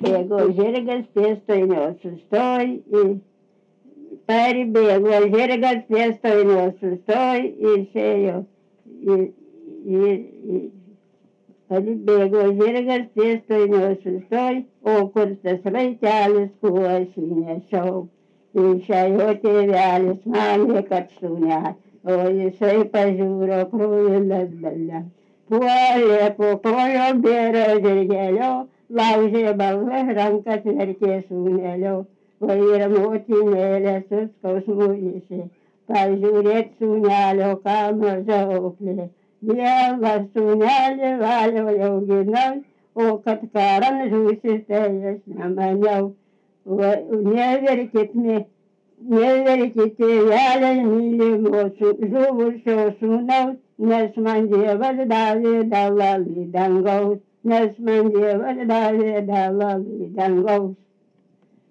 Pegou žirgas, pėstojimo sustoj, paribėgo žirgas, pėstojimo sustoj, išėjo. Paribėgo žirgas, pėstojimo sustoj, o kur tas raitelis, kuo aš jį nešiau. Išėjo tėvelis, manė, kad sūnel, o jisai pažiūro krūvinas belnes. Puolė po kojom bėra žirgelio, laužė balvas, rankas verkė sūnelio, o ir motinėlė su skausmu išė. Pažiūrėt sūnelio, ką mažauklė. Dievas sūnelį valio jau ginau, o kad karan žūsi, tai aš nemaniau. Neverkit tėvelio mylimo žuvusio sūnaus, nes man Dievas davė dalalį dangaus, nes man Dievas davė dalalį dangaus.